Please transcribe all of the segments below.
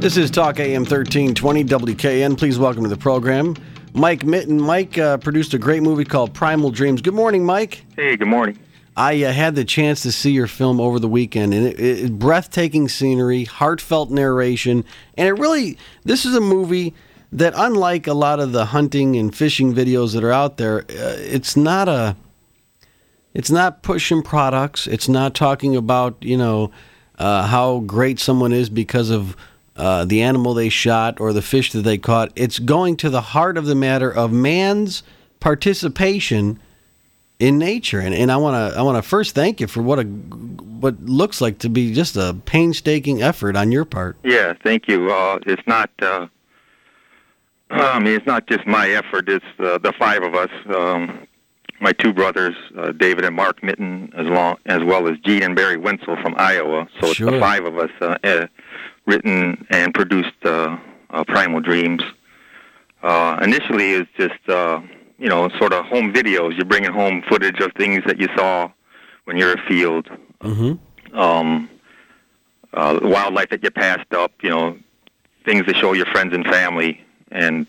This is Talk AM 1320 WKN. Please welcome to the program Mike Mitten. Mike produced a great movie called Primal Dreams. Good morning, Mike. Hey, good morning. I had the chance to see your film over the weekend, and it breathtaking scenery, heartfelt narration, and this is a movie that, unlike a lot of the hunting and fishing videos that are out there, it's not pushing products. It's not talking about, how great someone is because of the animal they shot or the fish that they caught. It's going to the heart of the matter of man's participation in nature, and I want to first thank you for what looks like to be just a painstaking effort on your part. Yeah, thank you. It's not. It's not just my effort. It's the five of us. My two brothers, David and Mark Mitten, as well as Gene and Barry Wenzel from Iowa. So It's the five of us written and produced Primal Dreams. Initially, it's just sort of home videos. You're bringing home footage of things that you saw when you're afield. Mm-hmm. Wildlife that you passed up. Things to show your friends and family. And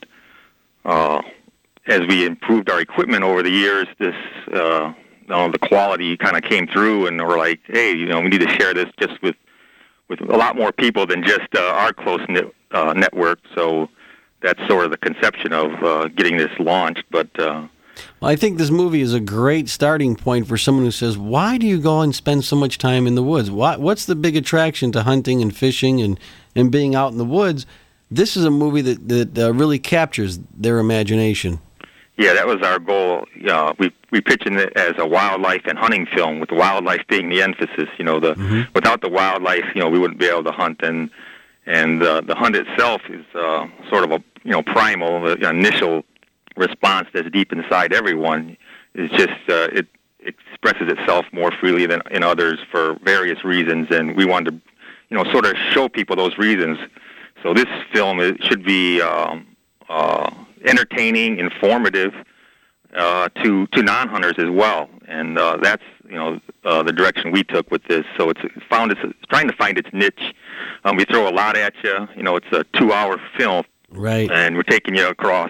as we improved our equipment over the years, the quality kind of came through, and we're like, hey, we need to share this just with a lot more people than just our close-knit network. So that's sort of the conception of getting this launched. But well, I think this movie is a great starting point for someone who says, why do you go and spend so much time in the woods? What's the big attraction to hunting and fishing and being out in the woods? This is a movie that really captures their imagination. Yeah, that was our goal. We pitched it as a wildlife and hunting film, with the wildlife being the emphasis. Without the wildlife, we wouldn't be able to hunt. And the hunt itself is sort of a primal, the initial response that's deep inside everyone. Is just it expresses itself more freely than in others for various reasons, and we wanted to sort of show people those reasons. So this film should be entertaining, informative to non-hunters as well, and that's the direction we took with this. So it's trying to find its niche. We throw a lot at you. It's a 2-hour film, right? And we're taking you across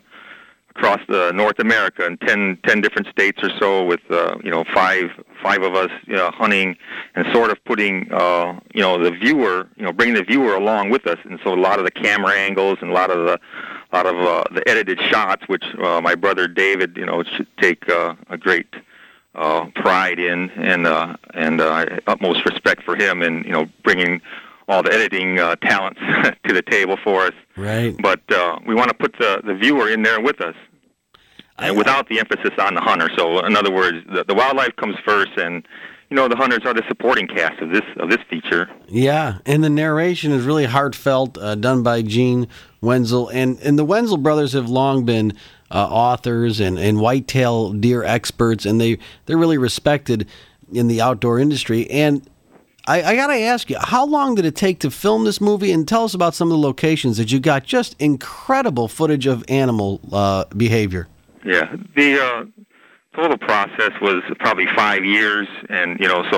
North America in 10 different states or so, with five of us hunting and sort of putting the viewer, bringing the viewer along with us. And so a lot of the camera angles and a lot of the edited shots, which my brother David should take a great pride in, and utmost respect for him, and bringing all the editing talents to the table for us. Right. But we want to put the viewer in there with us, and without the emphasis on the hunter. So, in other words, the wildlife comes first, and the hunters are the supporting cast of this feature. Yeah, and the narration is really heartfelt, done by Gene Wenzel, and the Wenzel brothers have long been authors and whitetail deer experts, and they're really respected in the outdoor industry. And I got to ask you, how long did it take to film this movie? And tell us about some of the locations that you got just incredible footage of animal behavior. Yeah, the total process was probably 5 years, and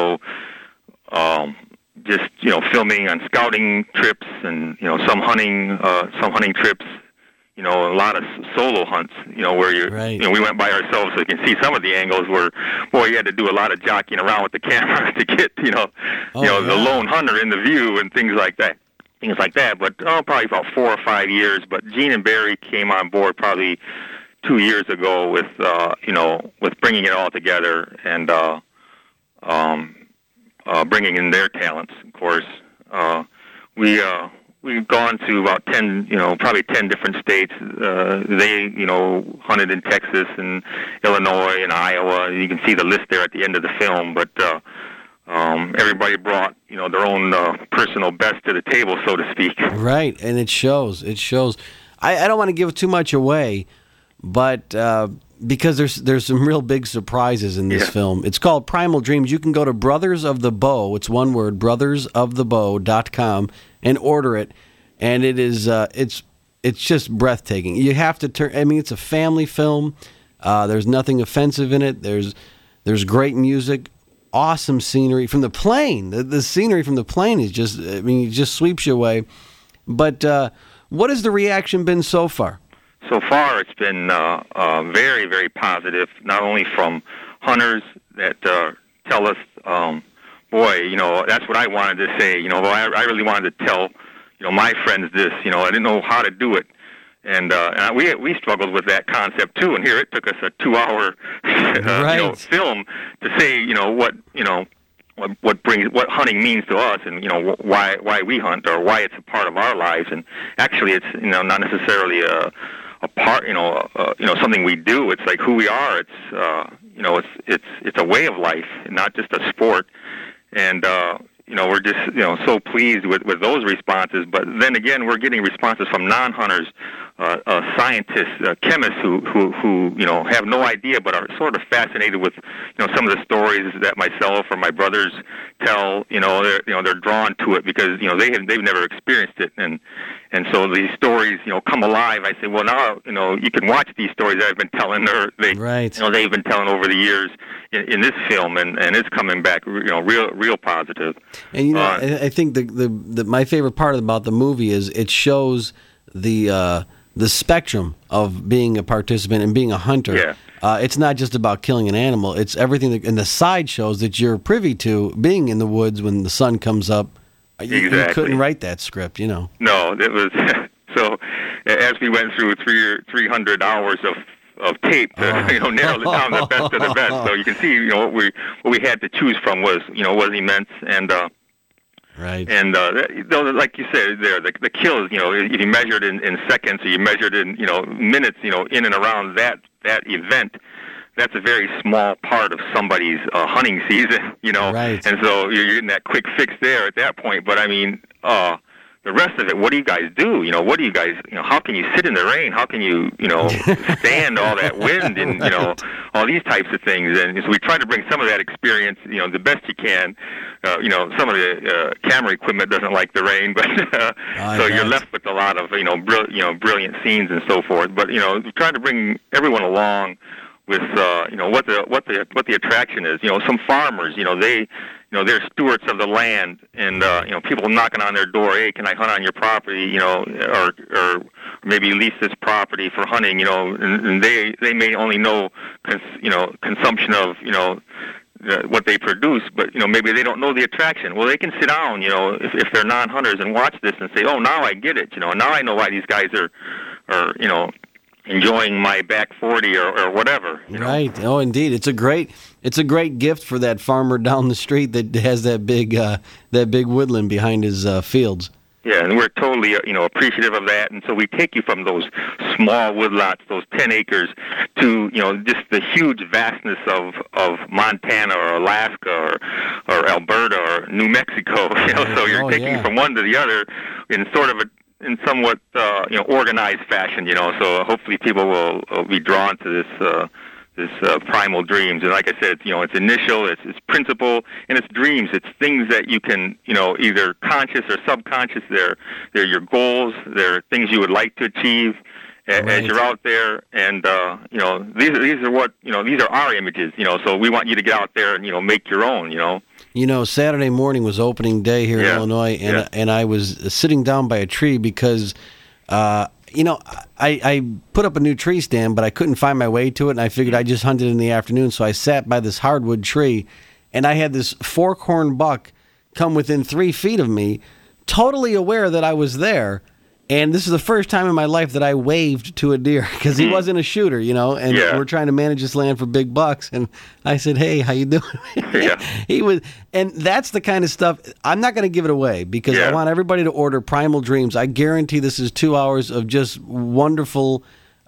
just filming on scouting trips, and some hunting trips. A lot of solo hunts. Where you're, right. We went by ourselves, so you can see some of the angles where, you had to do a lot of jockeying around with the camera to get, the lone hunter in the view and things like that. But probably about 4 or 5 years. But Gene and Barry came on board probably 2 years ago with bringing it all together and bringing in their talents. Of course, we've gone to about 10 different states. They hunted in Texas and Illinois and Iowa. You can see the list there at the end of the film. But everybody brought their own personal best to the table, so to speak. Right, and it shows. I don't want to give too much away, but because there's some real big surprises in this film. It's called Primal Dreams. You can go to Brothers of the Bow. It's one word, brothersofthebow.com, and order it. And it is it's just breathtaking. You have to turn. I mean, it's a family film. There's nothing offensive in it. There's great music, awesome scenery from the plane. The scenery from the plane is just, it just sweeps you away. But what has the reaction been so far? So far, it's been very, very positive, not only from hunters that tell us, boy, you know, that's what I wanted to say. You know, I really wanted to tell, you know, my friends this. You know, I didn't know how to do it. And we struggled with that concept too. And here it took us a 2-hour right. you know, film to say, you know, what hunting means to us, and you know why we hunt, or why it's a part of our lives. And actually, it's, you know, not necessarily a part, you know, something we do. It's like who we are. It's you know, it's a way of life, not just a sport. And you know, we're just, you know, so pleased with those responses. But then again, we're getting responses from non-hunters, scientists, chemists who you know, have no idea but are sort of fascinated with, you know, some of the stories that myself or my brothers tell. You know, they're drawn to it because, you know, they've never experienced it, and so these stories, you know, come alive. I say, well, now, you know, you can watch these stories that I've been telling, or right. you know, they've been telling over the years in this film, and it's coming back, you know, real positive. And you know, I think the my favorite part about the movie is it shows the spectrum of being a participant and being a hunter. Yeah. It's not just about killing an animal. It's everything in the side shows that you're privy to, being in the woods when the sun comes up. Exactly. You couldn't write that script, you know. No, it was so. As we went through 300 hours of tape to you know, narrow it down the best of the best, so you can see, you know, what we had to choose from was immense. And right. And like you said there, the kills, you know, if you measured in seconds, or you measured in, you know, minutes, you know, in and around that event, that's a very small part of somebody's hunting season, you know. Right. And so you're getting that quick fix there at that point. But I mean, the rest of it, what do you guys do? You know, what do you guys, you know, how can you sit in the rain? How can you, you know, stand all that wind and, you know, all these types of things? And so we try to bring some of that experience, you know, the best you can. You know, some of the camera equipment doesn't like the rain, but so you're left with a lot of, you know, brilliant scenes and so forth. But, you know, we try to bring everyone along with you know, what the attraction is. You know, some farmers, you know, they're stewards of the land, and you know, people knocking on their door, hey, can I hunt on your property? You know, or maybe lease this property for hunting. You know, and they may only know consumption of, you know, what they produce, but, you know, maybe they don't know the attraction. Well, they can sit down, you know, if they're non-hunters, and watch this and say, oh, now I get it. You know, now I know why these guys are you know, enjoying my back 40 or whatever. You know? Right. Oh, indeed. It's a great gift for that farmer down the street that has that big woodland behind his fields. Yeah, and we're totally, you know, appreciative of that. And so we take you from those small woodlots, those 10 acres, to, you know, just the huge vastness of Montana or Alaska or Alberta or New Mexico. You know, so you're taking from one to the other in sort of in somewhat you know, organized fashion. You know, so hopefully people will be drawn to this primal dreams. And like I said, you know, it's initial, it's principle, and it's dreams. It's things that you can, you know, either conscious or subconscious. They're your goals. They're things you would like to achieve as you're out there. And you know, these are what, you know, these are our images. You know, so we want you to get out there and, you know, make your own. You know. You know, Saturday morning was opening day here in Illinois, and I was sitting down by a tree because. You know, I put up a new tree stand, but I couldn't find my way to it, and I figured I just hunted in the afternoon, so I sat by this hardwood tree, and I had this fork-horn buck come within 3 feet of me, totally aware that I was there, and this is the first time in my life that I waved to a deer, because he wasn't a shooter, you know, and we're trying to manage this land for big bucks, and I said, hey, how you doing? He was, and that's the kind of stuff, I'm not going to give it away, because I want everybody to order Primal Dreams. I guarantee this is 2 hours of just wonderful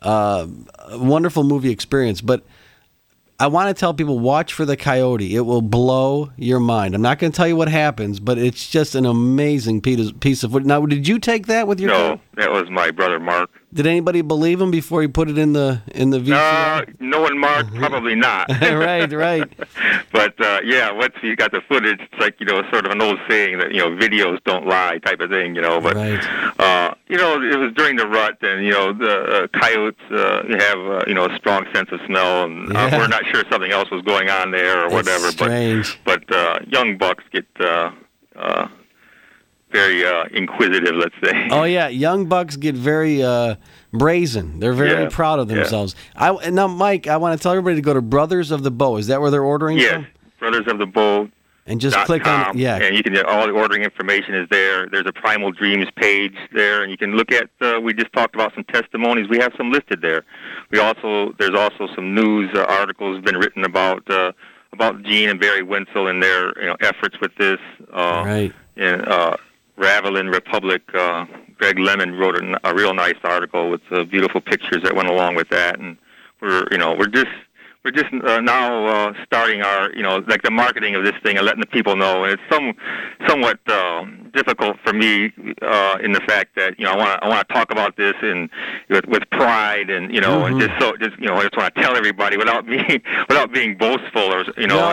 movie experience, but I want to tell people, watch for the coyote. It will blow your mind. I'm not going to tell you what happens, but it's just an amazing piece of footage. Now, did you take that with your No, that was my brother Mark. Did anybody believe him before he put it in the VCR? No one, Mark, probably not. Right. But once you got the footage, it's like, you know, sort of an old saying that, you know, videos don't lie type of thing, you know. But you know, it was during the rut, and, you know, the coyotes have you know, a strong sense of smell, and we're not sure something else was going on there or whatever. It's strange. But young bucks get very inquisitive, let's say. Oh yeah, young bucks get very brazen. They're very proud of themselves. Now, Mike, I want to tell everybody to go to Brothers of the Bow. Is that where they're ordering from? Yes, Brothers of the Bow. And just click on and you can get all the ordering information is there. There's a Primal Dreams page there, and you can look at. We just talked about some testimonies. We have some listed there. There's also some news articles been written about Gene and Barry Wenzel and their efforts with this. Right. And Ravelin Republic. Greg Lemon wrote a real nice article with beautiful pictures that went along with that, and we're just now starting our, like the marketing of this thing and letting the people know. And it's somewhat difficult for me in the fact that I want to talk about this and with pride and and just I just want to tell everybody without being boastful or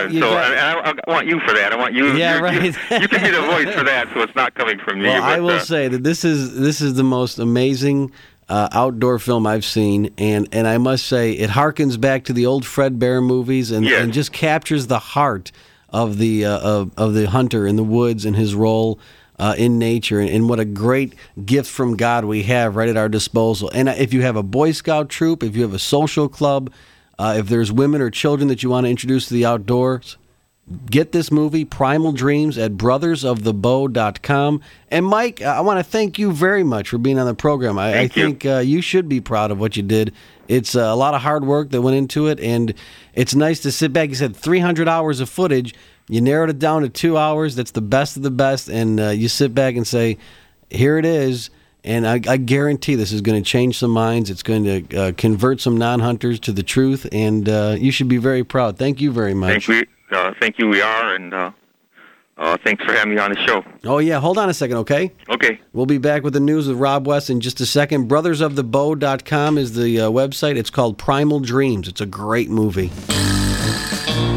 I want you for that. I want you. Yeah, right. You can be the voice for that, so it's not coming from me. Well, I will say that this is the most amazing outdoor film I've seen, and I must say it harkens back to the old Fred Bear movies and just captures the heart of the hunter in the woods and his role in nature, and what a great gift from God we have right at our disposal. And if you have a Boy Scout troop, if you have a social club, if there's women or children that you want to introduce to the outdoors, get this movie, Primal Dreams, at brothersofthebow.com. And Mike, I want to thank you very much for being on the program. I think you should be proud of what you did. It's a lot of hard work that went into it, and it's nice to sit back. You said 300 hours of footage. You narrowed it down to 2 hours. That's the best of the best, and you sit back and say, here it is. And I guarantee this is going to change some minds. It's going to convert some non-hunters to the truth, and you should be very proud. Thank you very much. Thank you, we are, and thanks for having me on the show. Oh, yeah. Hold on a second, okay? Okay. We'll be back with the news with Rob West in just a second. Brothersofthebow.com is the website. It's called Primal Dreams. It's a great movie.